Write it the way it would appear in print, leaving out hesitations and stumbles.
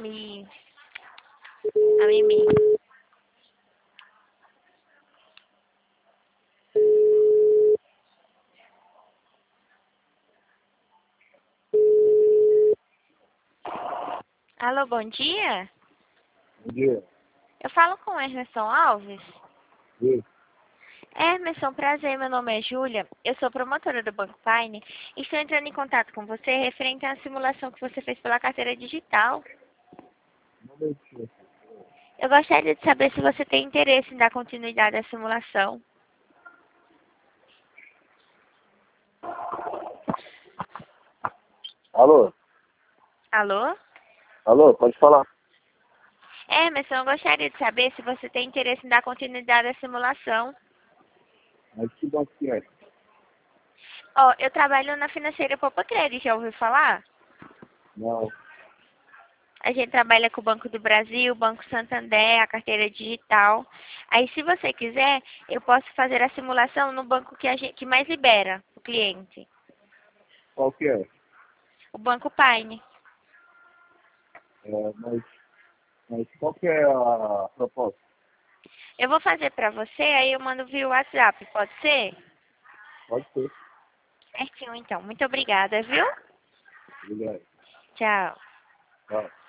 A Mimi. Alô, bom dia? Bom dia. Eu falo com o Emerson Alves. Sim. Emerson, prazer, meu nome é Júlia. Eu sou promotora do Banco Pine e estou entrando em contato com você referente à simulação que você fez pela carteira digital. Um momentinho. Eu gostaria de saber se você tem interesse em dar continuidade à simulação. Alô? Alô? Alô, pode falar. Emerson, eu gostaria de saber se você tem interesse em dar continuidade à simulação. Mas que banco que é? Ó, eu trabalho na financeira Poupa Crédito, já ouviu falar? Não. A gente trabalha com o Banco do Brasil, o Banco Santander, a carteira digital. Aí, se você quiser, eu posso fazer a simulação no banco que mais libera o cliente, Qual que é? o Banco Pine. Mas qual que é a proposta? Eu vou fazer para você, aí eu mando via WhatsApp, pode ser? Pode ser. Certinho, então. Muito obrigada, viu? Obrigado. Tchau. Tchau.